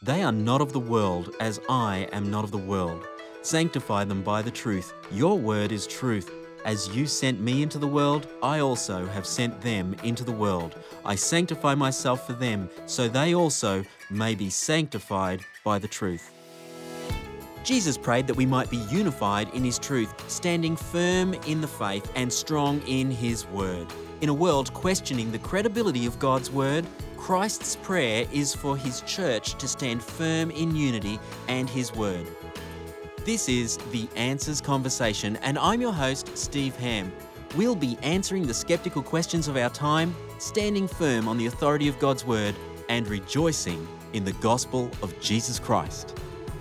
They are not of the world, as I am not of the world. Sanctify them by the truth. Your word is truth. As you sent me into the world, I also have sent them into the world. I sanctify myself for them, so they also may be sanctified by the truth. Jesus prayed that we might be unified in his truth, standing firm in the faith and strong in his word. In a world questioning the credibility of God's word, Christ's prayer is for his church to stand firm in unity and his word. This is The Answers Conversation, and I'm your host, Steve Ham. We'll be answering the skeptical questions of our time, standing firm on the authority of God's word, and rejoicing in the gospel of Jesus Christ.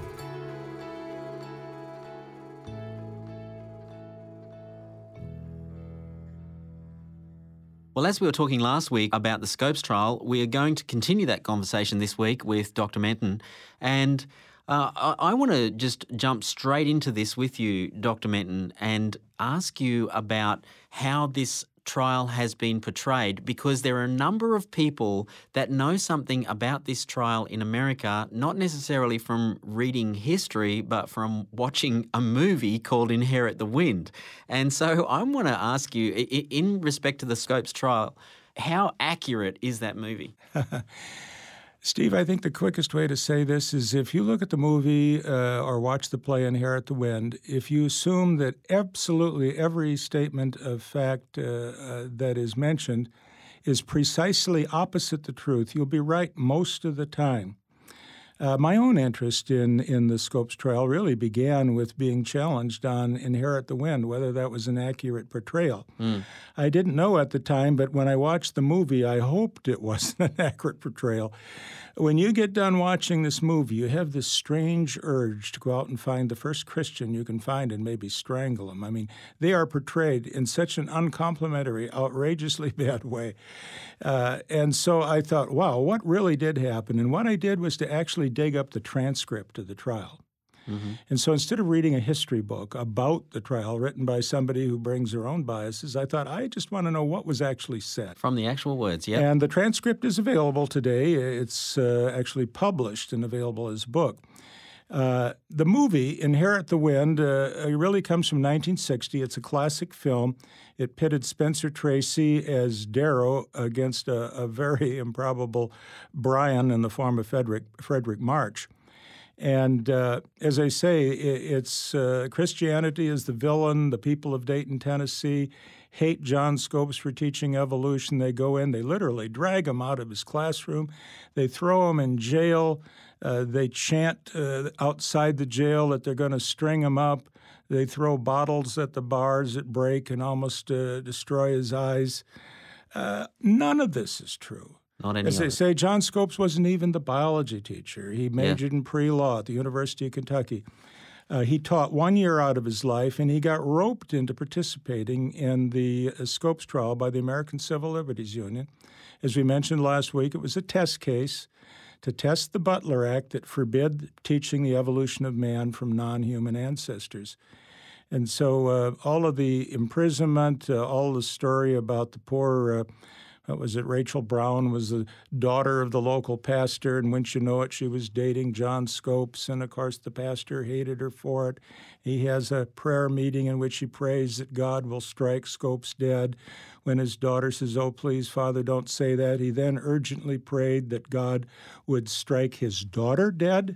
Well, as we were talking last week about the Scopes trial, we are going to continue that conversation this week with Dr. Menton. And I want to just jump straight into this with you, Dr. Menton, and ask you about how this trial has been portrayed, because there are a number of people that know something about this trial in America, not necessarily from reading history, but from watching a movie called Inherit the Wind. And so I want to ask you, in respect to the Scopes trial, how accurate is that movie? Steve, I think the quickest way to say this is if you look at the movie or watch the play Inherit the Wind, if you assume that absolutely every statement of fact that is mentioned is precisely opposite the truth, you'll be right most of the time. My own interest in the Scopes trial really began with being challenged on Inherit the Wind, whether that was an accurate portrayal. I didn't know at the time, but when I watched the movie, I hoped it wasn't an accurate portrayal. When you get done watching this movie, you have this strange urge to go out and find the first Christian you can find and maybe strangle him. I mean, they are portrayed in such an uncomplimentary, outrageously bad way. And so I thought, wow, what really did happen? And what I did was to actually dig up the transcript of the trial. And so instead of reading a history book about the trial written by somebody who brings their own biases, I thought, I just want to know what was actually said. From the actual words, yeah. And the transcript is available today. It's actually published and available as a book. The movie, Inherit the Wind, really comes from 1960. It's a classic film. It pitted Spencer Tracy as Darrow against a very improbable Brian in the form of Frederick March. And as I say, it's Christianity is the villain. The people of Dayton, Tennessee, hate John Scopes for teaching evolution. They go in, they literally drag him out of his classroom. They throw him in jail. They chant outside the jail that they're going to string him up. They throw bottles at the bars that break and almost destroy his eyes. None of this is true. As they say, John Scopes wasn't even the biology teacher. He majored in pre-law at the University of Kentucky. He taught 1 year out of his life, and he got roped into participating in the Scopes trial by the American Civil Liberties Union. As we mentioned last week, it was a test case to test the Butler Act that forbid teaching the evolution of man from non-human ancestors. And so all of the imprisonment, all the story about the poor Rachel Brown was the daughter of the local pastor, and wouldn't you know it, she was dating John Scopes, and of course the pastor hated her for it. He has a prayer meeting in which he prays that God will strike Scopes dead. When his daughter says, "Oh, please, Father, don't say that," he then urgently prayed that God would strike his daughter dead.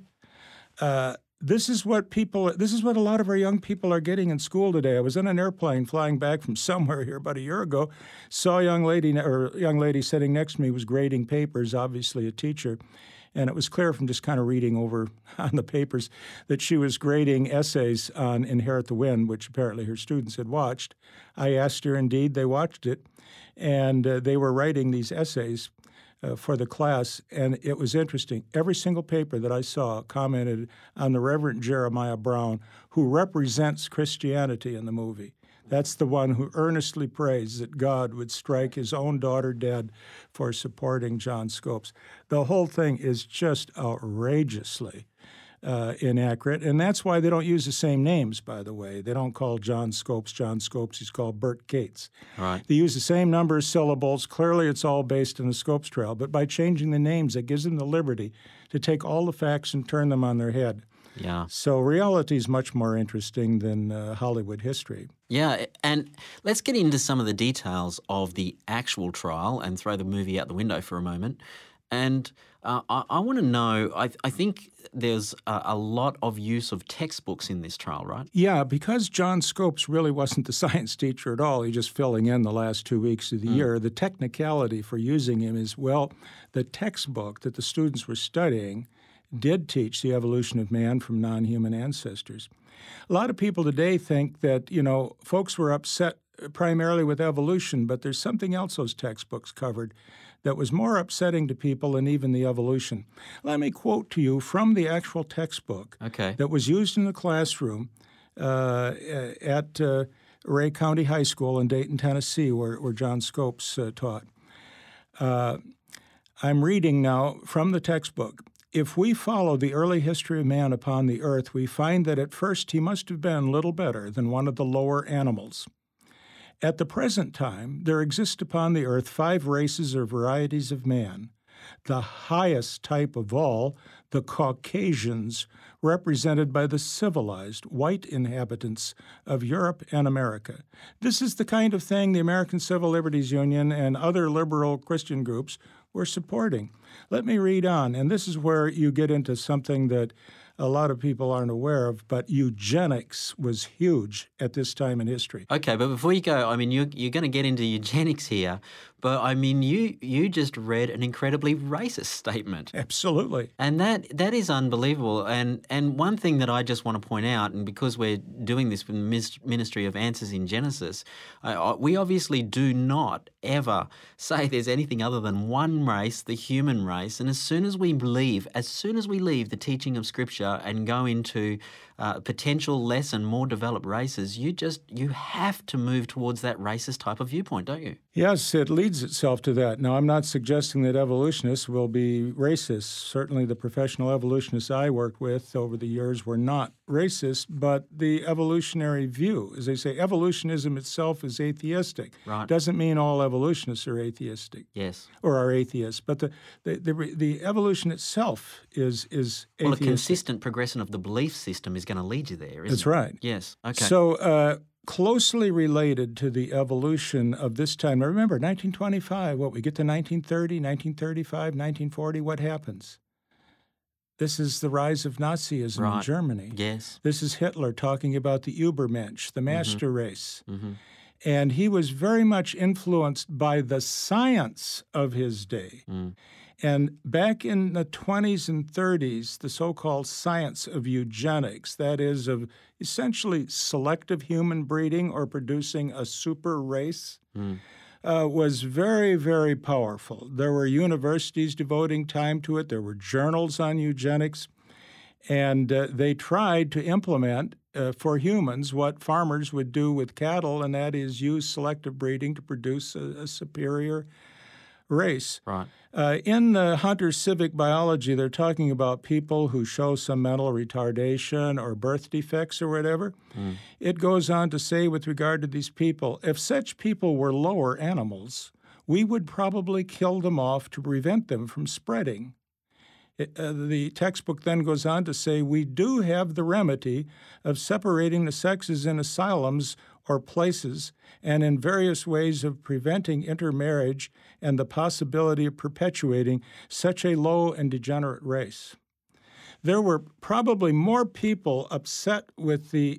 This is what a lot of our young people are getting in school today. I was in an airplane flying back from somewhere here about a year ago, saw a young lady sitting next to me was grading papers, obviously a teacher, and it was clear from just kind of reading over on the papers that she was grading essays on Inherit the Wind, which apparently her students had watched. I asked her, indeed, they watched it, and they were writing these essays for the class, and it was interesting. Every single paper that I saw commented on the Reverend Jeremiah Brown, who represents Christianity in the movie. That's the one who earnestly prays that God would strike his own daughter dead for supporting John Scopes. The whole thing is just outrageously inaccurate. And that's why they don't use the same names, by the way. They don't call John Scopes. He's called Bert Cates. Right. They use the same number of syllables. Clearly, it's all based on the Scopes trial. But by changing the names, it gives them the liberty to take all the facts and turn them on their head. Yeah. So reality is much more interesting than Hollywood history. Yeah, and let's get into some of the details of the actual trial and throw the movie out the window for a moment. And I want to know, I think there's a lot of use of textbooks in this trial, right? Yeah, because John Scopes really wasn't the science teacher at all, he's just filling in the last 2 weeks of the year, the technicality for using him is, well, the textbook that the students were studying did teach the evolution of man from non-human ancestors. A lot of people today think that, folks were upset primarily with evolution, but there's something else those textbooks covered that was more upsetting to people than even the evolution. Let me quote to you from the actual textbook that was used in the classroom at Ray County High School in Dayton, Tennessee, where John Scopes taught. I'm reading now from the textbook. If we follow the early history of man upon the earth, we find that at first he must have been little better than one of the lower animals. At the present time, there exist upon the earth 5 races or varieties of man. The highest type of all, the Caucasians, represented by the civilized white inhabitants of Europe and America. This is the kind of thing the American Civil Liberties Union and other liberal Christian groups were supporting. Let me read on, and this is where you get into something that a lot of people aren't aware of, but eugenics was huge at this time in history. Okay, but before you go, I mean, you're going to get into eugenics here, but I mean, you just read an incredibly racist statement. Absolutely. And that is unbelievable. And one thing that I just want to point out, and because we're doing this with the Ministry of Answers in Genesis, we obviously do not ever say there's anything other than one race, the human race. And as soon as we leave the teaching of Scripture and go into potential less and more developed races, you have to move towards that racist type of viewpoint, don't you? Yes, it leads itself to that. Now, I'm not suggesting that evolutionists will be racist. Certainly the professional evolutionists I worked with over the years were not racist, but the evolutionary view, as they say, evolutionism itself is atheistic. Right. Doesn't mean all evolutionists are atheistic. Yes. Or are atheists, but the evolution itself is atheistic. Well, a consistent progression of the belief system is going to lead you there, isn't it? That's right. Yes. Okay. So closely related to the evolution of this time. Now remember, 1925, we get to 1930, 1935, 1940, what happens? This is the rise of Nazism in Germany. Yes. This is Hitler talking about the Übermensch, the master race. Mm-hmm. And he was very much influenced by the science of his day. Mm. And back in the 20s and 30s, the so-called science of eugenics, that is of essentially selective human breeding or producing a super race, was very, very powerful. There were universities devoting time to it. There were journals on eugenics. And they tried to implement for humans what farmers would do with cattle, and that is use selective breeding to produce a superior race. Right. In the Hunter's Civic Biology, they're talking about people who show some mental retardation or birth defects or whatever. Mm. It goes on to say with regard to these people, if such people were lower animals, we would probably kill them off to prevent them from spreading. The textbook then goes on to say we do have the remedy of separating the sexes in asylums or places and in various ways of preventing intermarriage and the possibility of perpetuating such a low and degenerate race. There were probably more people upset with the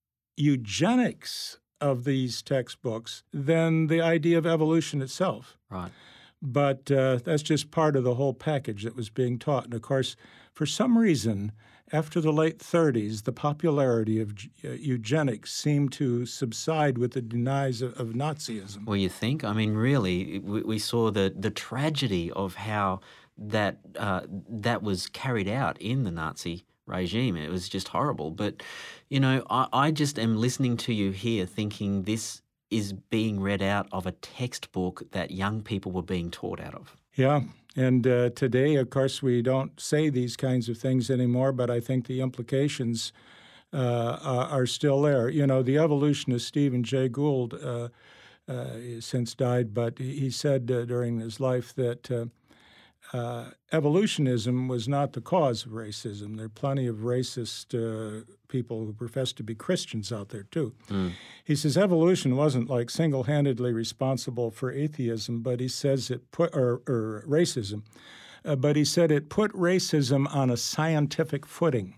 eugenics of these textbooks than the idea of evolution itself. Right. But that's just part of the whole package that was being taught. And, of course, for some reason, after the late 30s, the popularity of eugenics seemed to subside with the demise of Nazism. Well, you think? I mean, really, we saw the tragedy of how that was carried out in the Nazi regime. It was just horrible. But, I just am listening to you here thinking this is being read out of a textbook that young people were being taught out of. Yeah, And today, of course, we don't say these kinds of things anymore, but I think the implications are still there. You know, the evolutionist Stephen Jay Gould he's since died, but he said during his life that evolutionism was not the cause of racism. There are plenty of racist people who profess to be Christians out there, too. He says evolution wasn't like single-handedly responsible for atheism, but he says it put, or racism, but he said it put racism on a scientific footing.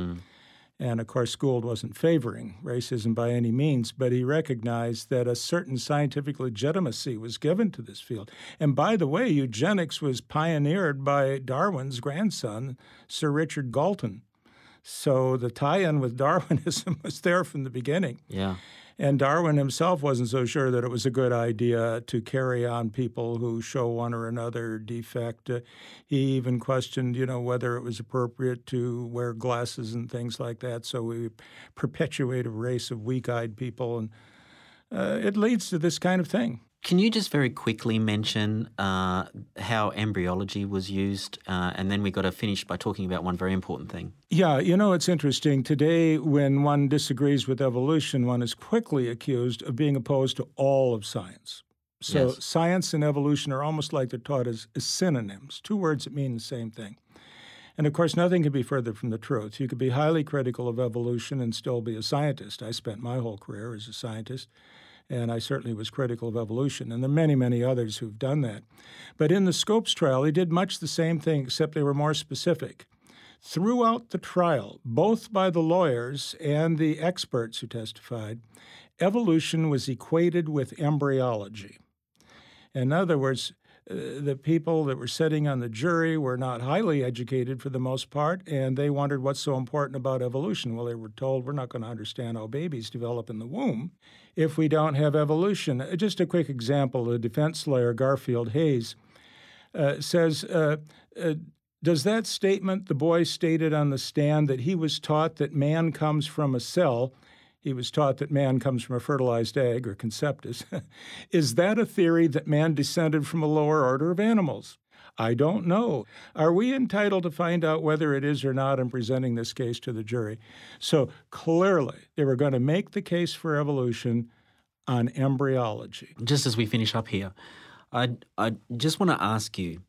And, of course, Gould wasn't favoring racism by any means, but he recognized that a certain scientific legitimacy was given to this field. And, by the way, eugenics was pioneered by Darwin's grandson, Sir Richard Galton. So the tie-in with Darwinism was there from the beginning. Yeah. And Darwin himself wasn't so sure that it was a good idea to carry on people who show one or another defect. He even questioned, whether it was appropriate to wear glasses and things like that. So we perpetuate a race of weak-eyed people, and it leads to this kind of thing. Can you just very quickly mention how embryology was used? And then we got to finish by talking about one very important thing. Yeah, it's interesting. Today, when one disagrees with evolution, one is quickly accused of being opposed to all of science. So Yes. Science and evolution are almost like they're taught as synonyms, two words that mean the same thing. And, of course, nothing could be further from the truth. You could be highly critical of evolution and still be a scientist. I spent my whole career as a scientist, and I certainly was critical of evolution. And there are many, many others who've done that. But in the Scopes trial, they did much the same thing, except they were more specific. Throughout the trial, both by the lawyers and the experts who testified, evolution was equated with embryology. In other words, the people that were sitting on the jury were not highly educated for the most part, and they wondered what's so important about evolution. Well, they were told we're not going to understand how babies develop in the womb if we don't have evolution. Just a quick example, the defense lawyer Garfield Hayes says, does that statement the boy stated on the stand that he was taught that man comes from a cell, he was taught that man comes from a fertilized egg or conceptus, is that a theory that man descended from a lower order of animals? I don't know. Are we entitled to find out whether it is or not in presenting this case to the jury? So clearly, they were going to make the case for evolution on embryology. Just as we finish up here, I just want to ask you,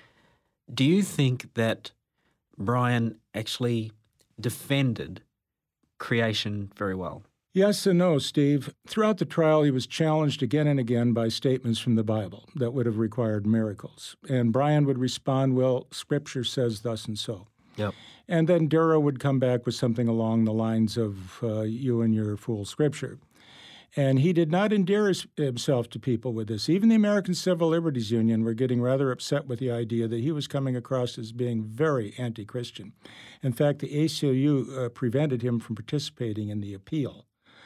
do you think that Brian actually defended creation very well? Yes and no, Steve. Throughout the trial, he was challenged again and again by statements from the Bible that would have required miracles. And Brian would respond, well, Scripture says thus and so. Yep. And then Darrow would come back with something along the lines of, you and your fool Scripture. And he did not endear himself to people with this. Even the American Civil Liberties Union were getting rather upset with the idea that he was coming across as being very anti-Christian. In fact, the ACLU prevented him from participating in the appeal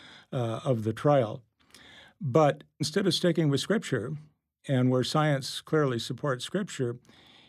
of the trial. But instead of sticking with Scripture, and where science clearly supports Scripture,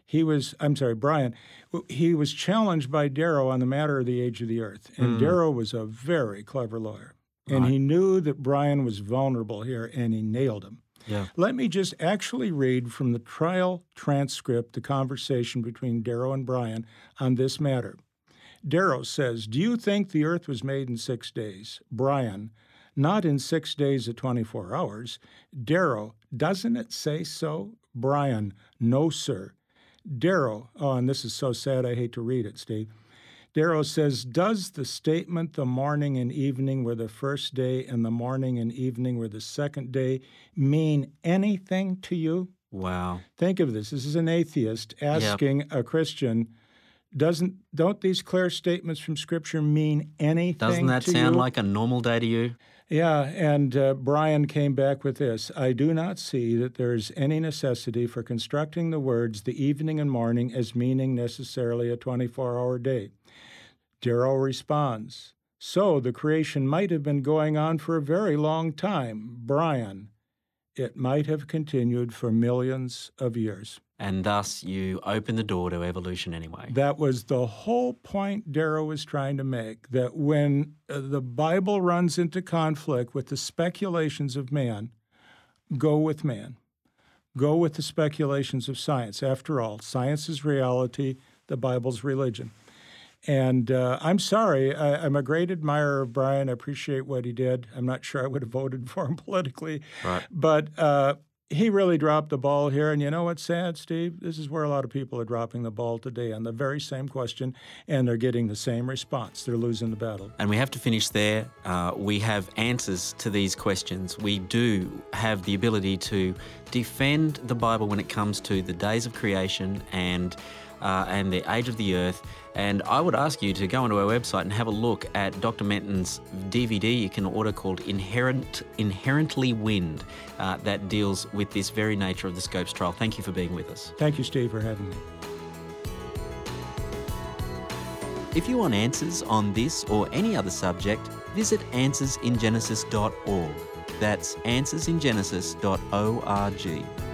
Brian, he was challenged by Darrow on the matter of the age of the earth. And Darrow was a very clever lawyer. And he knew that Brian was vulnerable here, and he nailed him. Yeah. Let me just actually read from the trial transcript the conversation between Darrow and Brian on this matter. Darrow says, do you think the earth was made in 6 days? Brian, not in 6 days of 24 hours. Darrow, doesn't it say so? Brian, no, sir. Darrow, and this is so sad I hate to read it, Steve. Darrow says, does the statement the morning and evening were the first day and the morning and evening were the second day mean anything to you? Wow. Think of this. This is an atheist asking a Christian, don't these clear statements from Scripture mean anything to you? Doesn't that sound like a normal day to you? Yeah, and Brian came back with this. I do not see that there is any necessity for constructing the words the evening and morning as meaning necessarily a 24-hour day. Darrow responds, so the creation might have been going on for a very long time. Brian, it might have continued for millions of years. And thus you open the door to evolution anyway. That was the whole point Darrow was trying to make, that when the Bible runs into conflict with the speculations of man, go with man. Go with the speculations of science. After all, science is reality, the Bible's religion. And I'm sorry, I'm a great admirer of Brian. I appreciate what he did. I'm not sure I would have voted for him politically. Right. But he really dropped the ball here. And you know what's sad, Steve? This is where a lot of people are dropping the ball today on the very same question, and they're getting the same response. They're losing the battle. And we have to finish there. We have answers to these questions. We do have the ability to defend the Bible when it comes to the days of creation and the age of the earth. And I would ask you to go onto our website and have a look at Dr. Menton's DVD you can order called Inherently Wind that deals with this very nature of the Scopes trial. Thank you for being with us. Thank you, Steve, for having me. If you want answers on this or any other subject, visit answersingenesis.org. That's answersingenesis.org.